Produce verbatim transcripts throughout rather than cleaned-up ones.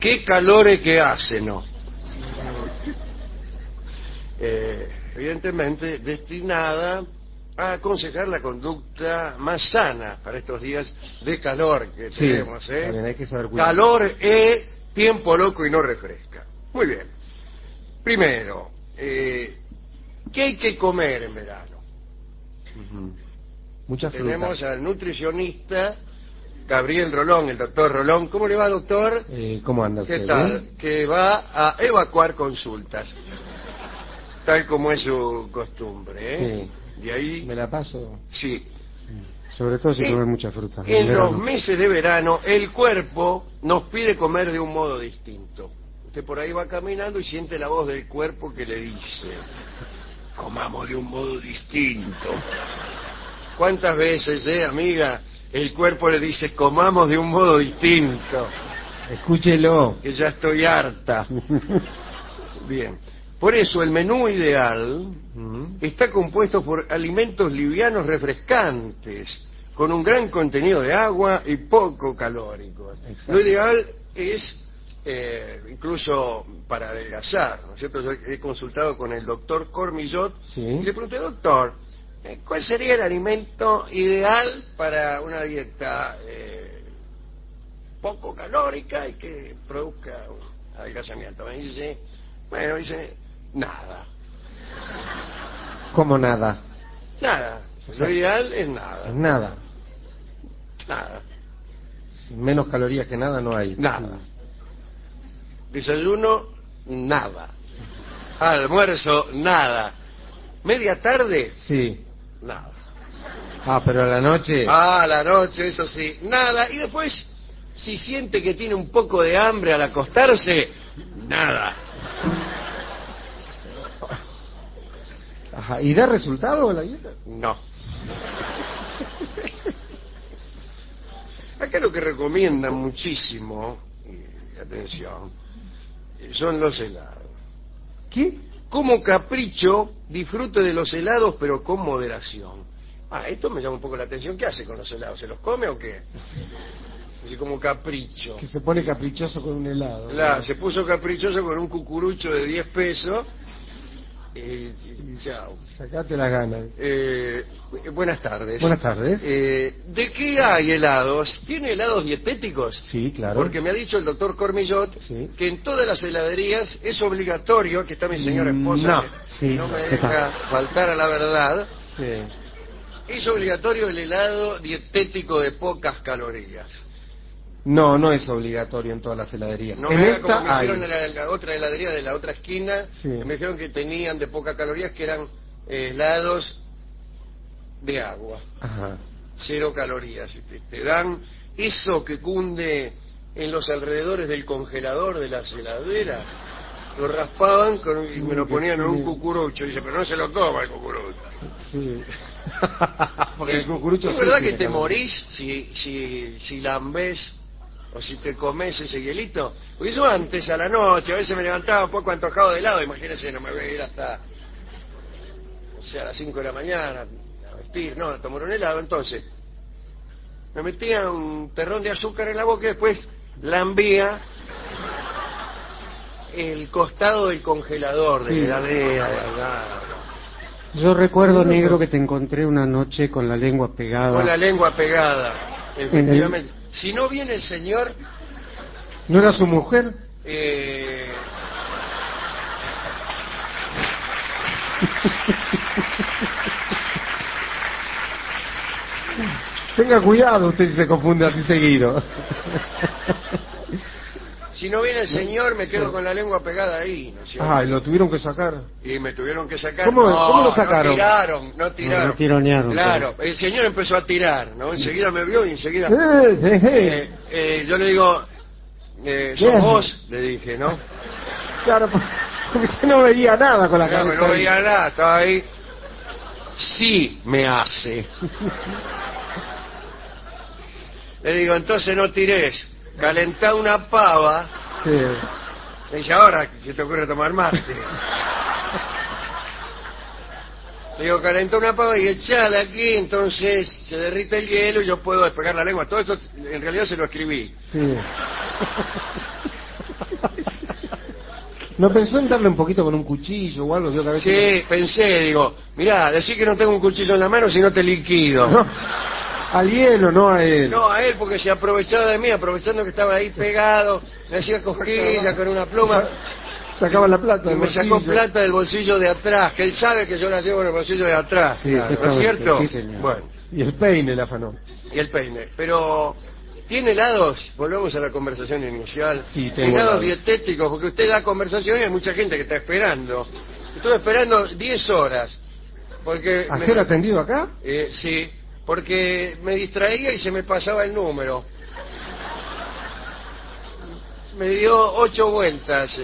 qué calores que hace, ¿no? Eh, evidentemente destinada a aconsejar la conducta más sana para estos días de calor que Sí, tenemos, ¿eh? También hay que saber cuidar. Calor es tiempo loco y no refresca. Muy bien. Primero, eh, ¿qué hay que comer en verano? Uh-huh. Mucha fruta. Tenemos al nutricionista Gabriel Rolón, el doctor Rolón. ¿Cómo le va, doctor? Eh, ¿Cómo anda ¿Qué usted? tal? ¿Bien? Que va a evacuar consultas, tal como es su costumbre, ¿eh? Sí. De ahí... Me la paso. Sí. Sobre todo si En, come mucha fruta. En, en verano. los meses de verano, el cuerpo nos pide comer de un modo distinto. Usted por ahí va caminando y siente la voz del cuerpo que le dice: comamos de un modo distinto. ¿Cuántas veces, eh, amiga, el cuerpo le dice comamos de un modo distinto? Escúchelo. Que ya estoy harta. Bien. Por eso el menú ideal Uh-huh. está compuesto por alimentos livianos refrescantes, con un gran contenido de agua y poco calóricos. Exacto. Lo ideal es, eh, incluso para adelgazar, ¿no es cierto? Yo he consultado con el doctor Cormillot, Sí. y le pregunté: doctor, eh, ¿cuál sería el alimento ideal para una dieta eh, poco calórica y que produzca un adelgazamiento? Me dice, bueno, dice, nada. Como nada. Nada. O sea, Lo ideal es nada. Es nada. Nada. Menos calorías que nada no hay. Nada. Desayuno, nada. Almuerzo, nada. Media tarde, Sí. nada. Ah, pero a la noche. Ah, a la noche, eso sí, nada. Y después, si siente que tiene un poco de hambre al acostarse, nada. Ajá. ¿Y da resultado la dieta? No. Acá lo que recomiendan muchísimo, y atención, son los helados. ¿Qué? Como capricho, disfrute de los helados, pero con moderación. Ah, esto me llama un poco la atención. ¿Qué hace con los helados? ¿Se los come o qué? Así como capricho. Que se pone caprichoso con un helado. La, ¿no? se puso caprichoso con un cucurucho de diez pesos. Eh, chao. Sacate las ganas. Eh, buenas tardes. Buenas tardes. Eh, ¿De qué hay helados? ¿Tiene helados dietéticos? Sí, claro. Porque me ha dicho el doctor Cormillot Sí. que en todas las heladerías es obligatorio, que está mi señora esposa, No, que sí. no me deja faltar a la verdad, Sí. es obligatorio el helado dietético de pocas calorías. No, no es obligatorio en todas las heladerías. No en me haga esta como me hicieron hay. en la, la otra heladería de la otra esquina, Sí. que me dijeron que tenían de pocas calorías, que eran eh, helados de agua. Ajá. Cero calorías. Te, te dan eso que cunde en los alrededores del congelador de las heladeras. Lo raspaban con, y me lo ponían en un cucurucho. Y dice, pero no se lo coma el cucurucho. Sí. Porque el cucurucho ¿Es sí verdad que tiene te calor. morís si, si, si lambés o si te comes ese hielito? Porque yo antes, a la noche, a veces me levantaba un poco antojado de helado. Imagínense, no me voy a ir hasta, o sea, a las cinco de la mañana a vestir, no, a tomar un helado. Entonces me metía un terrón de azúcar en la boca y después lambía el costado del congelador de Sí. la heladera de allá, Yo recuerdo, negro, que te encontré una noche con la lengua pegada. con la lengua pegada, efectivamente. Si no viene el señor, ¿No era su mujer? eh... Tenga cuidado usted si se confunde así seguido. si no viene el señor, me quedo con la lengua pegada ahí, ¿no es cierto? Ah, y lo tuvieron que sacar. Y me tuvieron que sacar. ¿Cómo- no, cómo lo sacaron? No tiraron, no tiraron. No, no tironearon, Claro, el señor empezó a tirar, ¿no? Enseguida me vio y enseguida... Eh, eh, eh. Eh, eh, yo le digo, eh, ¿sos Bien. vos? Le dije, ¿no? Claro, porque yo no veía nada con la Claro, cabeza no ahí. veía nada, estaba ahí. Sí, me hace. Le digo, entonces no tires, calentá una pava. Sí. Me dice, ahora se te ocurre tomar mate. Le digo, calentá una pava y echala aquí, entonces se derrite el hielo y yo puedo despegar la lengua. Todo esto en realidad se lo escribí. Sí. ¿No pensó en darle un poquito con un cuchillo o algo? Yo que a veces Sí, pensé, digo, mirá, decí que no tengo un cuchillo en la mano si no te liquido. no. Al hielo, no a él. No, a él porque se aprovechaba de mí, aprovechando que estaba ahí pegado, me hacía cosquillas con una pluma Sacaba la plata y del me sacó bolsillo. plata del bolsillo de atrás, que él sabe que yo la llevo en el bolsillo de atrás. Sí, ¿No es exactamente, cierto? sí, señor. Bueno, Y el peine le afanó. y el peine. Pero, ¿tiene helados? Volvemos a la conversación inicial. Sí, tengo helados helados. dietéticos, porque usted da conversación y hay mucha gente que está esperando. Estuve esperando diez horas. Porque ¿A me- ser atendido acá? Eh, sí, porque me distraía y se me pasaba el número. Me dio ocho vueltas.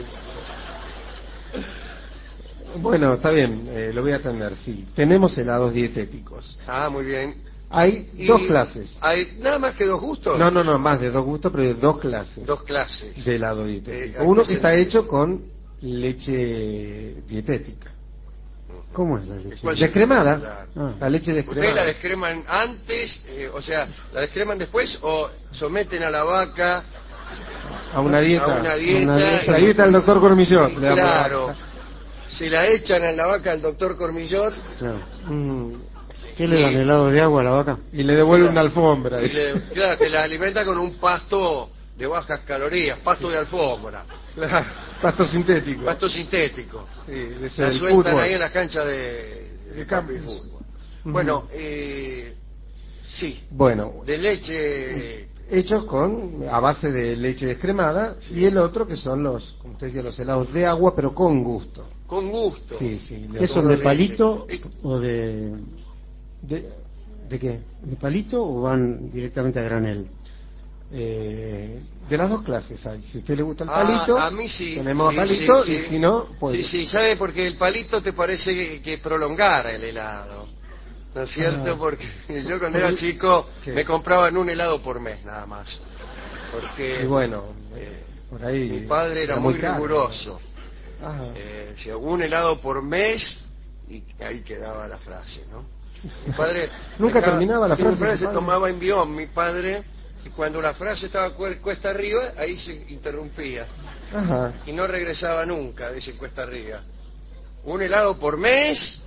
Bueno, está bien, eh, lo voy a atender, sí. Tenemos helados dietéticos. Ah, muy bien. Hay Y dos clases. ¿Hay nada más que dos gustos? No, no, no, más de dos gustos, pero de dos clases Dos clases. de helado Eh, dietético. ¿a Uno qué que se está debe? hecho con leche dietética. ¿Cómo es la leche? ¿Cuál Descremada. Claro. Ah. La leche ¿Ustedes la descremada. descreman antes, eh, o sea, la descreman después o someten a la vaca A una dieta. a una dieta? Una dieta. La dieta del doctor Cormillot. le damos la Claro. vaca. Se la echan a la vaca al doctor Cormillot Claro. Mm, ¿Qué le dan, helado de agua a la vaca? y le devuelve una alfombra. y le- claro, que la alimenta con un pasto de bajas calorías, pasto de alfombra, Claro, pasto sintético. pasto sintético. Sí, de ese La del sueltan fútbol. ahí en las canchas de, de, De campo y campos. fútbol. Ujú. Bueno, eh, sí, Bueno, de leche. hechos con a base de leche descremada y el otro que son los, como usted decía, los helados de agua pero con gusto. Con gusto. Sí, sí. ¿Qué son, de leche. palito Eh, o de, ¿De, de qué? de palito o van directamente a granel? Eh, de las dos clases hay. Si a usted le gusta el Ah, palito, a mí sí. tenemos sí, palito sí, y sí. si no, pues Sí, sí, ¿sabe? Porque el palito te parece que, que prolongara el helado. ¿No es cierto? Ah. Porque yo cuando era chico ¿Qué? me compraban un helado por mes nada más. Porque y bueno, eh, por ahí mi padre era, muy caro. riguroso. Ajá. Eh, decía, un helado por mes y ahí quedaba la frase, ¿no? Mi padre Nunca terminaba la sí, mi frase, padre su se padre. tomaba envión, mi padre, y cuando la frase estaba cu- cuesta arriba, ahí se interrumpía Ajá. y no regresaba nunca de ese cuesta arriba. Un helado por mes.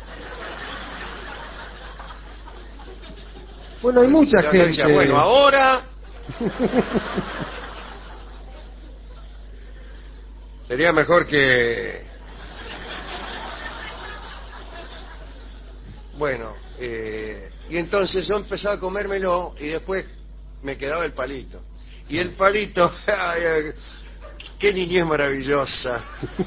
Bueno, hay mucha Yo gente. decía, bueno, ahora sería mejor que... Bueno, eh, y entonces yo empezaba a comérmelo y después me quedaba el palito. Y el palito, ay, ay, qué niñez maravillosa.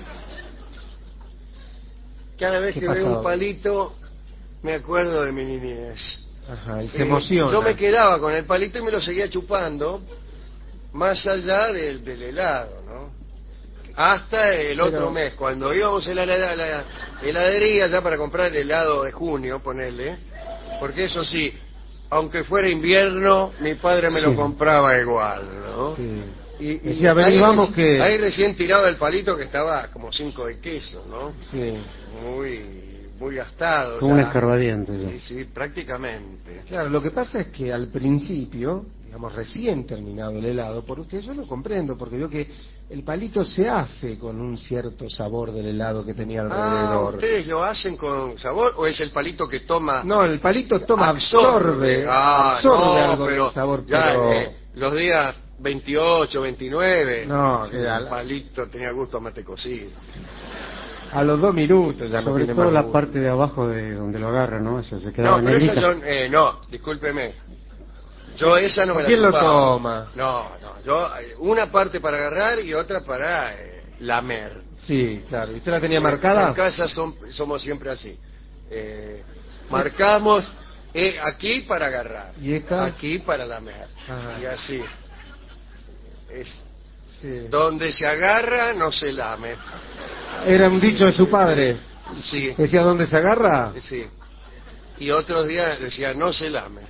Cada vez ¿Qué que veo pasaba? un palito, me acuerdo de mi niñez. Ajá, y se Eh, emociona. Yo me quedaba con el palito y me lo seguía chupando, más allá del, del helado, ¿no? Hasta el Pero- otro mes, cuando íbamos a la, la- la heladería ya para comprar el helado de junio, ponele, porque eso sí, aunque fuera invierno, mi padre me lo Sí. compraba igual, ¿no? Sí. Y, y Decía, vení, ahí vamos reci- que- ahí recién tiraba el palito que estaba como cinco de queso, ¿no? Sí. Muy, muy gastado. Como un ya. escarbadiente. ya. Sí, sí, prácticamente. Claro, lo que pasa es que al principio, digamos, recién terminado el helado, por usted yo lo comprendo, porque veo que el palito se hace con un cierto sabor del helado que tenía Ah, alrededor. ¿ustedes lo hacen con sabor o es el palito que toma? No, el palito toma, absorbe, Ah, absorbe no, algo pero del sabor, ya, pero... eh, los días veintiocho, veintinueve, No, sí, que a el la- palito tenía gusto a mate cocido. a los dos minutos ya no Sobre tiene todo más la gusto. parte de abajo de donde lo agarra, ¿no? Eso se quedaba No, pero esa negrita. yo, eh, no, discúlpeme. Yo esa no me la ¿Quién lo chupaba. toma? No, no, yo eh, una parte para agarrar y otra para eh, lamer. Sí, claro. ¿Y usted la tenía En marcada? casa son- somos siempre así. Eh, marcamos eh, aquí para agarrar, ¿Y esta? aquí para lamer. Ajá. Y así. Es, Sí. donde se agarra no se lame. Era un dicho de su padre. Sí, Decía, ¿dónde se agarra? sí. Y otros días decía no se lame.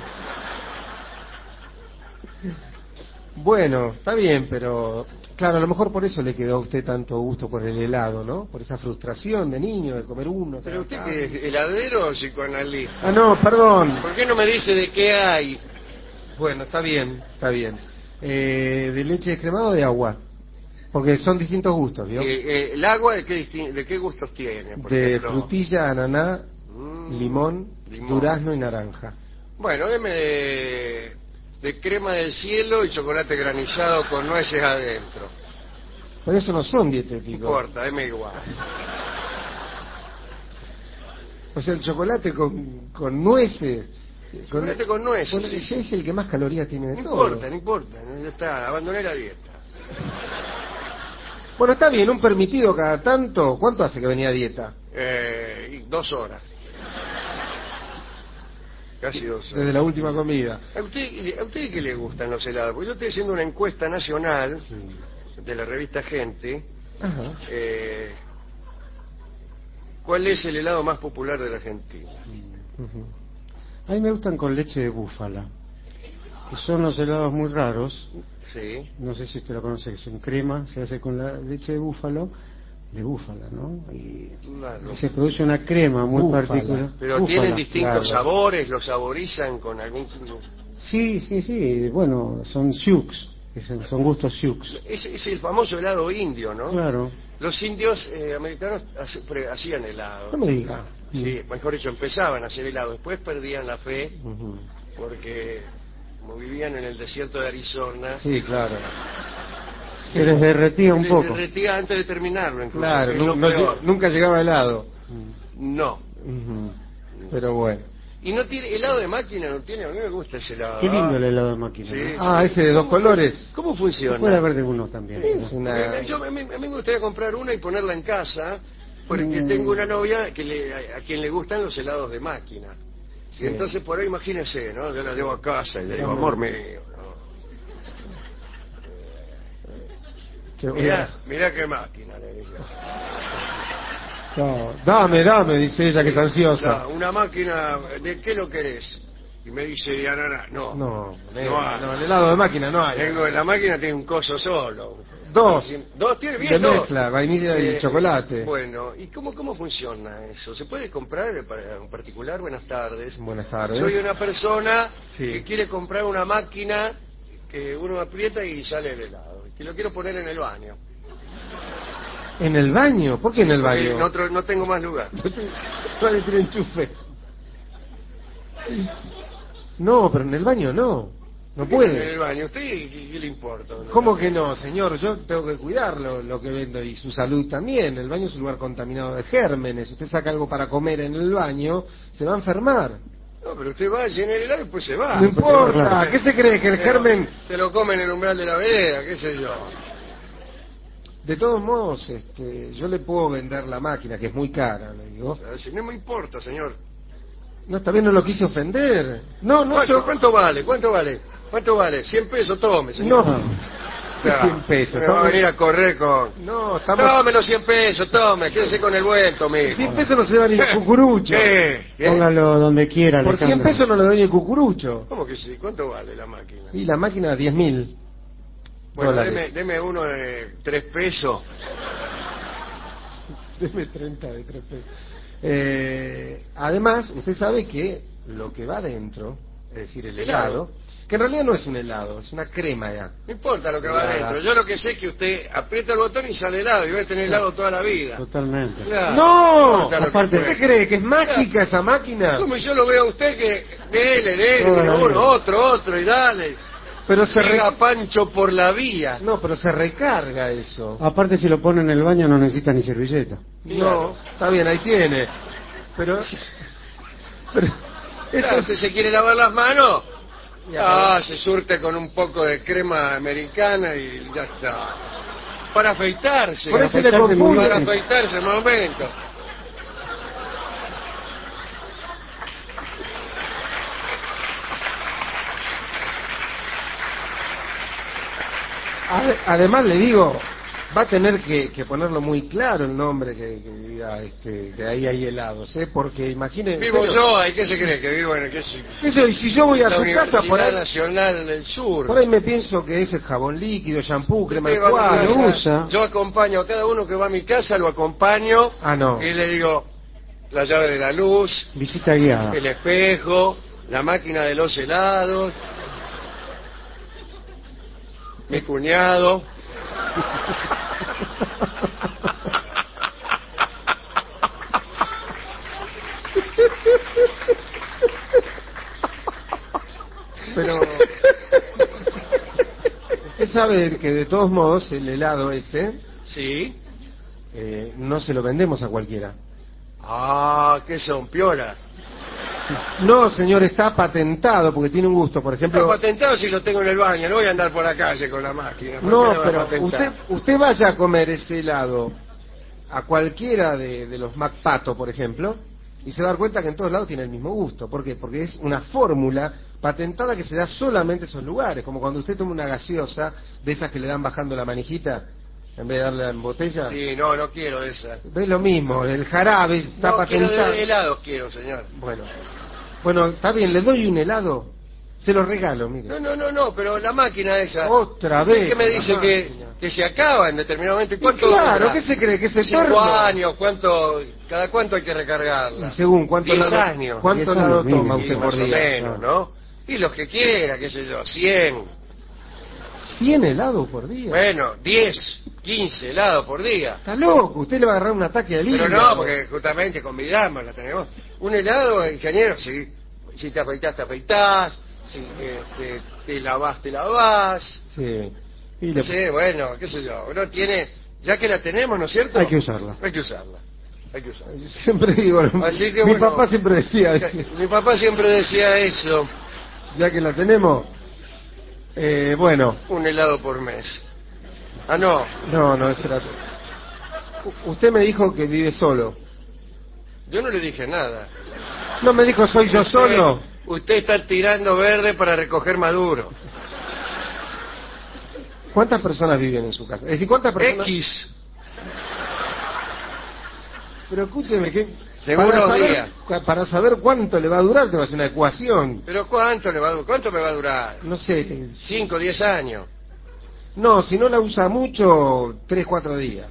Bueno, está bien, pero claro, a lo mejor por eso le quedó a usted tanto gusto por el helado, ¿no? Por esa frustración de niño de comer uno. Pero cada usted tanto. que es heladero o psicoanalista. Ah, no, perdón. ¿Por qué no me dice de qué hay? Bueno, está bien, está bien. Eh, ¿De leche descremada o de agua? Porque son distintos gustos, ¿vio? Eh, eh, ¿El agua de qué, distin- de qué gustos tiene? Por De ejemplo, frutilla, ananá, mm, limón, limón. durazno y naranja. Bueno, deme de, de crema del cielo y chocolate granizado con nueces adentro. Por eso no son No dietéticos. importa, deme igual. O sea, el chocolate con, con nueces. Chocolate con nueces, Bueno, sí. ese es el que más calorías tiene de No todo. importa, no importa, ya está, abandoné la dieta. Bueno, está bien, un permitido cada tanto. ¿Cuánto hace que venía a dieta? Eh, y dos horas. Casi dos horas. Desde la última comida. ¿A usted, ¿A usted qué le gustan los helados? Porque yo estoy haciendo una encuesta nacional de la revista Gente. Ajá. Eh, ¿Cuál es el helado más popular de la Argentina? Ujú. A mí me gustan con leche de búfala. Que son los helados muy raros. Sí. No sé si usted lo conoce, que son crema, se hace con la leche de búfalo, de búfala, ¿no? Y Claro. se produce una crema muy Búfala. particular. Pero Búfala, tienen distintos claro. sabores, los saborizan con algún... Sí, sí, sí, bueno, son sioux, que son, son gustos sioux. Es, es el famoso helado indio, ¿no? Claro. Los indios eh, americanos hace- pre- hacían helado. No me diga. Sí, mejor dicho, empezaban a hacer helado. Después perdían la fe Ujú. porque, como vivían en el desierto de Arizona, Sí, claro. Se les derretía un les poco. derretía antes de terminarlo, incluso. Claro, que es nu- lo no peor. lle- nunca llegaba helado. No. Ujú. Pero bueno. Y no tiene helado de máquina, no tiene. A mí me gusta ese helado. Qué lindo el Ah, helado de máquina. sí, ¿no? Ah, ese de dos ¿Cómo- colores. ¿Cómo Se funciona? puede haber de uno también. Es ¿no? una... Porque yo, a, mí, a mí me gustaría comprar una y ponerla en casa, porque Mm. tengo una novia que le, a, a quien le gustan los helados de máquina. Sí. Y entonces por ahí imagínese, ¿no? Yo la llevo a casa y le digo, Vamos. amor mío, ¿no? que- Mirá, mirá qué máquina, le digo. No, dame, dame, dice ella que es ansiosa. No, una máquina, ¿de qué lo querés? Y me dice, de ananá. No, No, negro, no hay. no, el helado de máquina no hay. Tengo, la máquina tiene un coso solo. Dos. Dos, tiene bien De dos. mezcla, vainilla y Eh, chocolate. Bueno, ¿y cómo, cómo funciona eso? ¿Se puede comprar para un particular? Buenas tardes. Buenas tardes. Soy una persona Sí. que quiere comprar una máquina que uno aprieta y sale el helado. Que lo quiero poner en el baño. ¿En el baño? ¿Por qué en el Porque baño? en otro- no tengo más lugar. Vale, tiene enchufe. No, pero en el baño no. No ¿Por qué En el puede. baño. ¿Usted qué, qué le importa? ¿Cómo que no, señor? Yo tengo que cuidarlo, lo que vendo, y su salud también. El baño es un lugar contaminado de gérmenes. Usted saca algo para comer en el baño, se va a enfermar. No, pero usted va, llena el helado y después se va. No importa. claro. ¿Qué se cree? ¿Que el Se lo- germen...? Se lo come en el umbral de la vereda, qué sé yo. De todos modos, este, yo le puedo vender la máquina, que es muy cara, le digo. O sea, si no me importa, señor. No, está bien, no lo quise ofender. No, no, ¿Cuánto, yo... cuánto vale? ¿Cuánto vale? ¿Cuánto vale? cien pesos, tome, señor. No, ¿qué Ya, cien pesos? Me va a Estamos- venir a correr con... No, estamos... Tome los cien pesos, tome, quédese con el vuelto, mijo. cien pesos no se lleva ni el cucurucho. ¿Qué? ¿Qué? Póngalo donde quiera. Por cien Alejandro. pesos no le doy ni el cucurucho. ¿Cómo que sí? ¿Cuánto vale la máquina? Y la máquina, diez mil Bueno, dólares. deme, deme uno de tres pesos. Deme treinta de tres pesos. Eh, además, usted sabe que lo que va adentro, es decir, el Helado. helado, que en realidad no es un helado, es una crema ya. No importa lo que va Nada. adentro. Yo lo que sé es que usted aprieta el botón y sale helado y va a tener helado toda la vida. Totalmente. Claro. ¡No! importa lo que Aparte- ¿Usted cueste. cree que es mágica esa máquina? Como yo lo veo a usted que dele, dele, Toda la uno, vida. otro, otro y dale. Pero se re- Siga Pancho por la vía. No, pero se recarga eso. Aparte, si lo pone en el baño no necesita ni servilleta. No, está bien, ahí tiene. Pero... pero eso Claro, es- ¿usted se quiere lavar las manos? Ya, Ah, se surte con un poco de crema americana y ya está. Para afeitarse. Por eso le afeitarse muy confunde. Para bien. afeitarse, un momento. Ade- Además le digo, va a tener que, que ponerlo muy claro el nombre que, que diga este, que ahí hay helados, ¿eh? Porque imagine... Vivo pero- yo, ¿ahí qué se cree? Que vivo en el, qué sé- Eso, y si yo voy a la su casa, por Universidad ahí, Nacional del Sur. por ahí me pienso que es el jabón líquido, shampoo, crema Usted de va a mi cuadro. casa, usa. Yo acompaño a cada uno que va a mi casa, lo acompaño Ah, no. y le digo la llave de la luz, Visita guiada. el espejo, la máquina de los helados, mi cuñado. Pero usted sabe que de todos modos el helado ese Sí. eh, no se lo vendemos a cualquiera. Ah, ¿qué son? Piola. No, señor, está patentado porque tiene un gusto. Por Está ejemplo, patentado si lo tengo en el baño, no voy a andar por la calle con la máquina. ¿Por qué no, lo va a pero patentar? usted usted vaya a comer ese helado a cualquiera de, de los McPato, por ejemplo, y se va a dar cuenta que en todos lados tiene el mismo gusto. ¿Por qué? Porque es una fórmula patentada que se da solamente en esos lugares, como cuando usted toma una gaseosa de esas que le dan bajando la manijita en vez de darle en botella. Sí, no, no quiero esa. ¿Ves lo mismo? El jarabe está No, quiero patentado. de helados, quiero, señor. Bueno, bueno, está bien, le doy un helado, se lo regalo, mire. No, no, no, no, pero la máquina esa... Otra ¿usted vez ¿Qué me con la dice que, máquina? que se acaba en determinado momento? ¿Y Y cuánto claro, dura? ¿qué se cree? ¿Que es Cinco eterno? años, ¿cuánto, cada cuánto hay que recargarla? Y según cuánto Diez helado, años. ¿cuánto Diez helado años toma mínimo. usted Y por más o día? menos, ¿no? Y los que quiera, qué sé yo, cien. ¿cien helados por día? Bueno, diez, quince helados por día. Está loco, usted le va a agarrar un ataque de Pero hígado. no, porque justamente convidamos, la tenemos. Un helado, ingeniero, si, si te afeitás, te afeitás, si eh, te, te lavás, te lavás. Sí. Y No le- sé, bueno, qué sé yo, uno tiene, ya que la tenemos, ¿no es cierto? Hay que usarla. Hay que usarla, hay que usarla. Siempre digo, Así que mi bueno, papá siempre decía, Mi papá siempre decía eso, ya que la tenemos, eh, bueno, un helado por mes. Ah, no, no, no, ese era... U- Usted me dijo que vive solo. yo no le dije nada. No me dijo soy yo Usted- solo. Usted está tirando verde para recoger maduro. ¿Cuántas personas viven en su casa? Es decir, ¿cuántas personas? X, Pero escúcheme, que Según para los saber, días. cua- para saber cuánto le va a durar, te va a hacer una ecuación. pero ¿cuánto le va a durar? ¿Cuánto me va a durar? No sé, Cinco, diez años. no, si no la usa mucho, tres, cuatro días.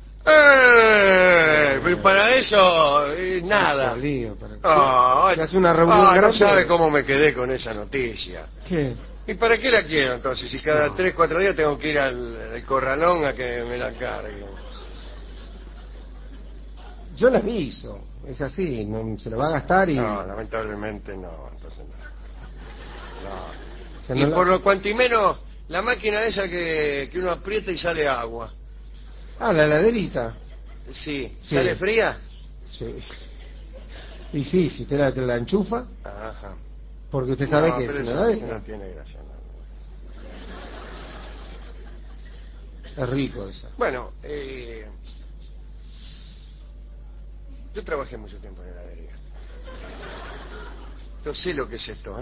¡Eh! Pero para eso, eh, nada. Qué lío, para- Ah, Se hace una reunión ah, no grande. sabe cómo me quedé con esa noticia. ¿Qué? ¿Y para qué la quiero entonces? Si cada No. tres, cuatro días tengo que ir al, al corralón a que me la cargue. Yo la aviso, es así, no, se lo va a gastar y... No, lamentablemente no, entonces no. No. o sea, Y no la- por lo cuanto y menos, la máquina esa que, que uno aprieta y sale agua. Ah, la heladerita. Sí. Sí. ¿Sale fría? Sí. Y sí, si usted la, te la enchufa, Ajá. porque usted sabe No, que es pero una eso heladera. no tiene gracia. no. Es rico esa. Bueno, eh, yo trabajé mucho tiempo en heladería. Yo sé lo que es esto, ¿eh?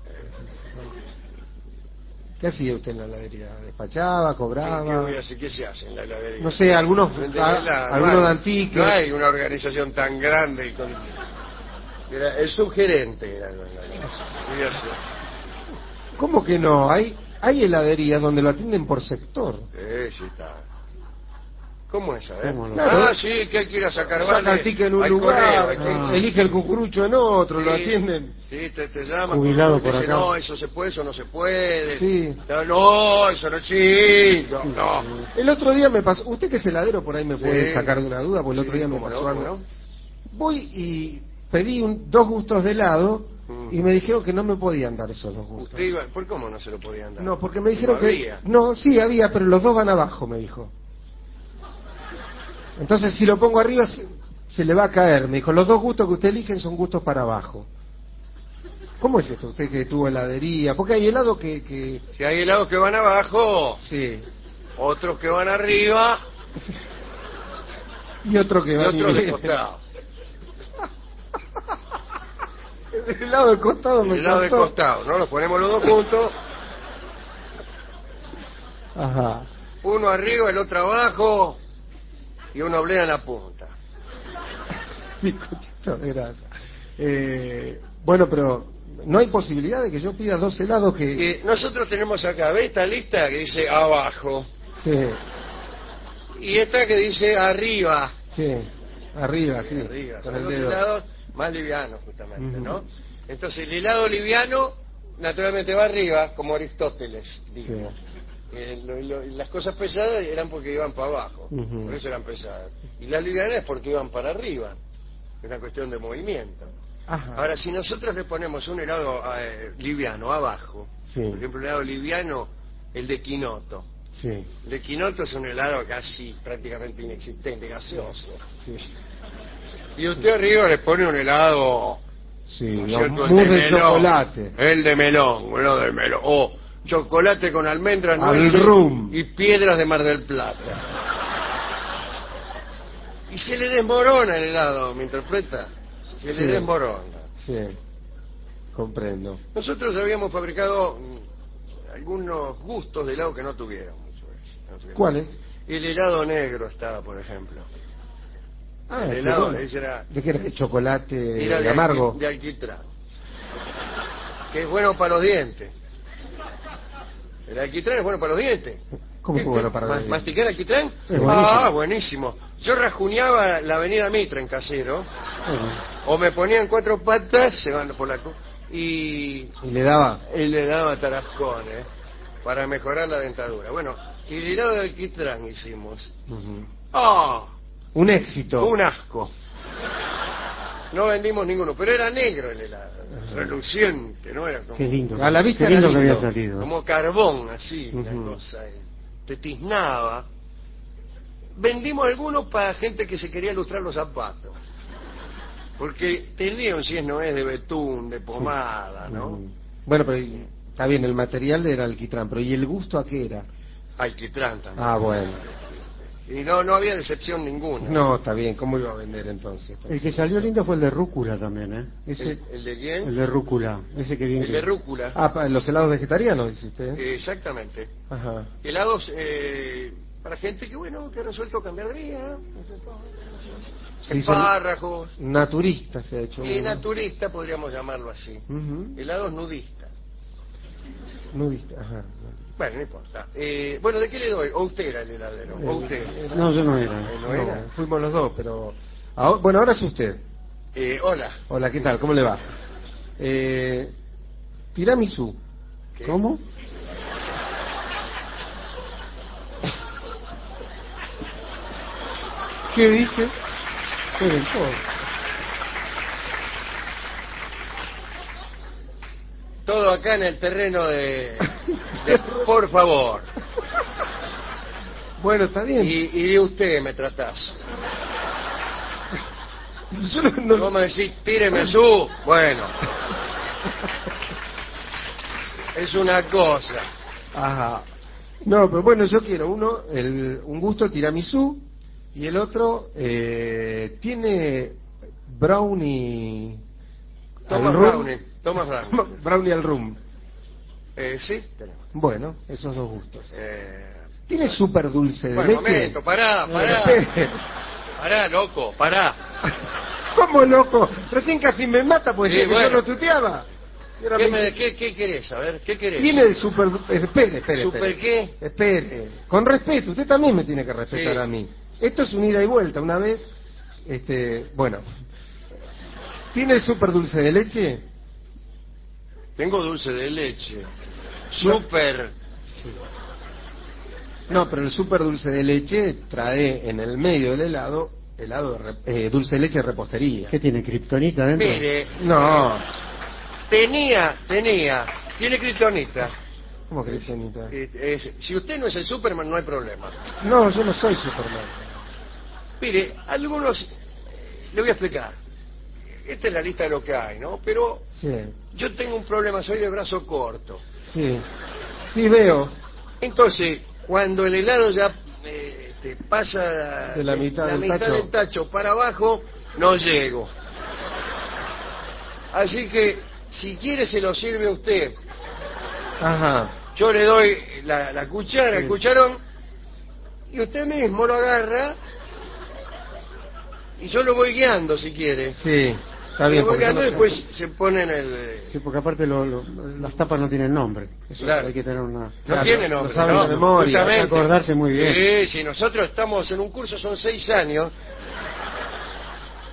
¿Qué hacía usted en la heladería? ¿Despachaba, ¿Qué, cobraba? qué voy a hacer? ¿Qué se hace en la heladería? No sé, algunos, Vender a- helado. algunos No de hay- antique. No hay una organización tan grande. Y con... Era el subgerente. Era, no, no, no. Voy a hacer. ¿Cómo que no? Hay, hay heladerías donde lo atienden por sector. Eh, sí está. ¿Cómo es, a ver? ¿Cómo no? Claro. Ah, sí, que hay que ir a sacar Saca vale el ticket en un al lugar, correo, hay que- Ah. elige el cucurucho en otro, lo Sí, atienden. Sí, te, te llaman. Jubilado te por dicen, acá. no, eso se puede, eso no se puede. Sí. No, no, eso no, chico, no. El otro día me pasó, usted que es heladero por ahí me puede Sí. sacar de una duda, porque el otro Sí, día me cómo pasó no, algo. cómo no. Voy y pedí un- dos gustos de helado Mm. y me dijeron que no me podían dar esos dos gustos. Usted iba, ¿por cómo no se lo podían dar? No, porque me dijeron No que... había. No, sí, había, pero los dos van abajo, me dijo. Entonces, si lo pongo arriba, se, se le va a caer. Me dijo, los dos gustos que usted eligen son gustos para abajo. ¿Cómo es esto? Usted que tuvo heladería. Porque hay helado que... que... Si hay helados que van abajo, Sí. otros que van arriba Y otro que y va otros de costado. El helado de costado me El helado de encantó. costado, ¿no? Los ponemos los dos juntos, Ajá. uno arriba, el otro abajo y una oblea en la punta. Bizcochito de grasa. Eh, bueno, pero no hay posibilidad de que yo pida dos helados que... Que nosotros tenemos acá, ¿ves esta lista que dice abajo? Sí, Y esta que dice arriba. sí, arriba, sí, Arriba. con Son el los dedo. helados más livianos, justamente, Ujú. ¿no? Entonces, el helado liviano, naturalmente va arriba, como Aristóteles dijo. Sí. Eh, lo- lo- las cosas pesadas eran porque iban para abajo, Ujú. por eso eran pesadas. Y las livianas es porque iban para arriba, es una cuestión de movimiento. Ajá. Ahora, si nosotros le ponemos un helado eh, liviano abajo, Sí. por ejemplo, el helado liviano, el de quinoto. Sí. El de quinoto es un helado casi prácticamente inexistente, gaseoso. Sí. Y usted arriba le pone un helado, Sí, ¿no es no, cierto? El mousse de melón, chocolate. El de melón, el helado de melón. O chocolate con almendras, Al nueces rum. y piedras de Mar del Plata. Y se le desmorona el helado, ¿me interpreta? Se Sí. le desmorona. Sí, comprendo. Nosotros habíamos fabricado mm, algunos gustos de helado que no tuvieron mucho éxito, no tuvieron. ¿Cuáles? El helado negro estaba, por ejemplo. Ah, El qué helado, bueno. ese era- ¿De qué era? ¿De chocolate Era de, amargo? alqui- de alquitrán. Que es bueno para los dientes. El alquitrán es bueno para los dientes. ¿Cómo que ¿Qué- bueno qué? para Ma- los dientes? ¿Masticar alquitrán? Es buenísimo. Ah, buenísimo. Yo rajuñaba la avenida Mitra en casero, Bueno, o me ponían cuatro patas, se van por la... cu- y, Y le daba. y le daba tarascones para mejorar la dentadura. Bueno, y el helado de alquitrán hicimos. Ujú. ¡Ah! Un éxito. Un asco. No vendimos ninguno, pero era negro el helado, reluciente, ¿no? Era como, qué lindo. A la vista qué lindo era que había lindo. salido. como carbón, así, una Ujú. cosa. eh. Te tiznaba. Vendimos algunos para gente que se quería lustrar los zapatos. Porque tenía un si es no es de betún, de pomada, ¿no? Ujú. Bueno, pero y- está bien, el material era alquitrán, pero ¿y el gusto a qué era? Alquitrán también. Ah, bueno. Y no, no había decepción ninguna. No, está bien, ¿cómo iba a vender entonces? El que salió lindo fue el de rúcula también, ¿eh? Ese, ¿El, el de quién? el de rúcula. Ese que bien El que- de rúcula. Ah, pa- los helados vegetarianos, dice usted. Eh, Exactamente. Ajá. Helados eh, para gente que, bueno, que ha resuelto cambiar de vida. Se hizo Espárragos. naturista, se ha hecho. Y uno. naturista podríamos llamarlo así. Ujú. Helados nudistas. Nudista, ajá. Bueno, no importa. Eh, bueno, ¿de qué le doy? O usted era el heladero. O usted. No, yo no era. Eh, ¿No No, era? fuimos los dos, pero... Ahora- bueno, ahora es usted. Eh, hola. Hola, ¿qué tal? ¿Cómo le va? Eh, tiramisú. ¿Qué? ¿Cómo? ¿Qué dice? Esperen, todos. Todo acá en el terreno de... de- por favor. Bueno, está bien. Y, y de usted me tratás. Yo no- no- Vamos a decir, tíreme su. Bueno. Es una cosa. Ajá. No, pero bueno, yo quiero uno, el, un gusto tiramisú, y el otro eh, tiene brownie Thomas al rum. Brownie. Thomas Brownie. Brownie al rum. Eh, sí, tenemos. Bueno, esos dos gustos. Eh, ¿Tiene súper dulce de bueno, leche? momento, pará, pará. Espere. Pará, loco, pará. ¿Cómo loco? Recién casi me mata, pues Sí, decía que bueno. yo lo tuteaba. Y ahora ¿Qué, me me- dice, qué- qué querés? A ver, ¿qué querés? tiene el super... Espere, espere, ¿Super espere. qué? Espere. Con respeto, usted también me tiene que respetar Sí. a mí. Esto es un ida y vuelta. Una vez, este, bueno... ¿Tiene el super dulce de leche? Tengo dulce de leche. Super. No, pero el super dulce de leche trae en el medio del helado, helado de re- eh, dulce de leche de repostería. ¿Qué tiene? ¿Kriptonita adentro? Mire, No, tenía, tenía, tiene kriptonita. ¿cómo que Señorita? Eh, es- si usted no es el Superman, no hay problema. No, yo no soy Superman. Mire, algunos, eh, le voy a explicar. Esta es la lista de lo que hay, ¿no? Pero Sí, yo tengo un problema, soy de brazo corto. sí. Sí, veo. Entonces, cuando el helado ya eh, te pasa De la mitad del mitad tacho. del tacho para abajo, no llego. Así que, si quiere, se lo sirve a usted. Ajá. Yo le doy la, la cuchara, el Sí. cucharón, y usted mismo lo agarra, y yo lo voy guiando, si quiere. Sí, está bien. Lo voy porque yo guiando no- y después se pone en el... Sí, porque aparte lo- lo- las tapas no tienen nombre. Eso Claro. hay que tener una... No Claro, tiene lo nombre, sabe ¿no? de memoria, Justamente. hay que acordarse muy bien. Sí, sí, nosotros estamos en un curso, son seis años,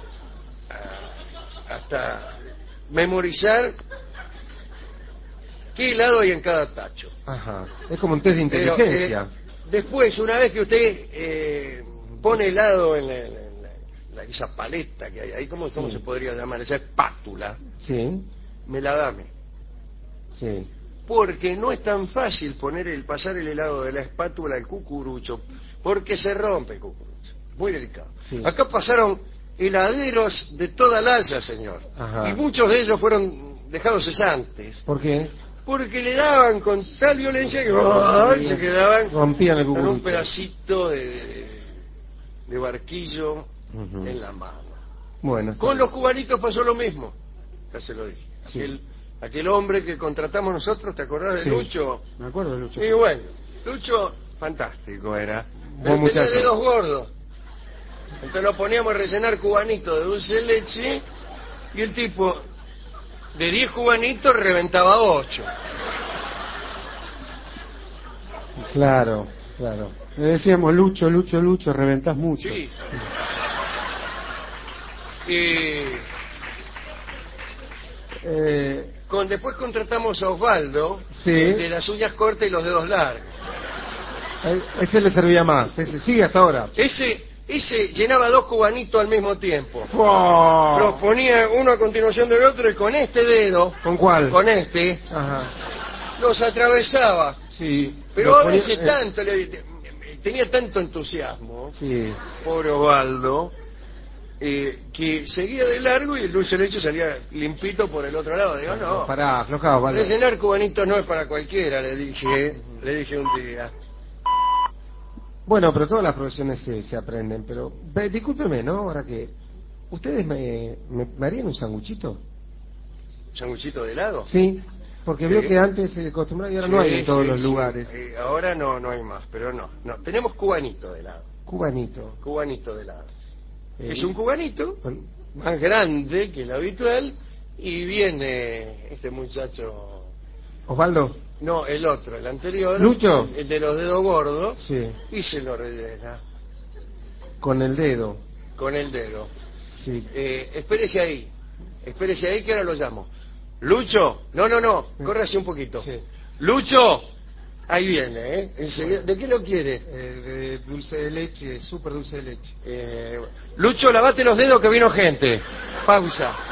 ah, hasta memorizar qué helado hay en cada tacho. Ajá. Es como un test de Pero, inteligencia. eh, después, una vez que usted eh, pone helado en, la, en la- en la- esa paleta que hay ahí, ¿cómo, cómo Sí. se podría llamar? Esa espátula, Sí, me la dame. sí. Porque no es tan fácil poner el pasar el helado de la espátula al cucurucho, porque se rompe el cucurucho. Muy delicado. Sí. Acá pasaron heladeros de toda la haya, señor. Ajá. Y muchos de ellos fueron dejados cesantes. ¿Por qué? Porque le daban con tal violencia que ¡ay! Se quedaban Rompían el con un cucurucho. pedacito de, de, de barquillo Ujú. en la mano. Bueno, está Con bien. los cubanitos pasó lo mismo. Ya se lo dije. Sí. Aquel, aquel hombre que contratamos nosotros, ¿te acordás de Sí. Lucho? Me acuerdo de Lucho. Y bueno, Lucho, fantástico era. Buen Pero tenía muchacho. dedos gordos. Entonces lo poníamos a rellenar cubanitos de dulce de leche y el tipo de diez cubanitos reventaba ocho. Claro, claro. Le decíamos, Lucho, Lucho, Lucho, reventás mucho. Sí. Y Eh, con, después contratamos a Osvaldo, Sí. el de las uñas cortas y los dedos largos. eh, ese le servía más. Ese sigue hasta ahora. Ese, ese llenaba dos cubanitos al mismo tiempo. ¡Fua! Los ponía uno a continuación del otro y con este dedo, ¿Con cuál? con este, Ajá. los atravesaba. Sí. Pero Los a ponía- veces eh, tanto, le- tenía tanto entusiasmo, Sí. pobre Osvaldo, eh, que seguía de largo y el dulce de leche salía limpito por el otro lado. Digo, no, Pará, aflojá, Osvaldo. rellenar cubanitos no es para cualquiera, le dije, le dije un día. Bueno, pero todas las profesiones se, se aprenden, pero ve, discúlpeme, ¿no? Ahora que ustedes me, me, me harían un sanguchito. ¿Sanguchito de helado? Sí, porque Sí. veo que antes se acostumbraba y ahora no hay en Sí, todos sí, los sí. lugares. Eh, ahora no, no hay más, pero no, no. Tenemos cubanito de helado, Cubanito. cubanito de helado. Eh, Es un cubanito con- más grande que el habitual y viene este muchacho, Osvaldo. no, el otro, el anterior, ¿Lucho? el, el de los dedos gordos, Sí, y se lo rellena con el dedo. con el dedo. Sí. Eh, espérese ahí, espérese ahí que ahora lo llamo. Lucho, no, no, no, córrase un poquito. Sí. Lucho, ahí viene, ¿eh? Enseguida- ¿De qué lo quiere? Eh, de dulce de leche, súper dulce de leche. Eh, Lucho, lavate los dedos que vino gente. Pausa.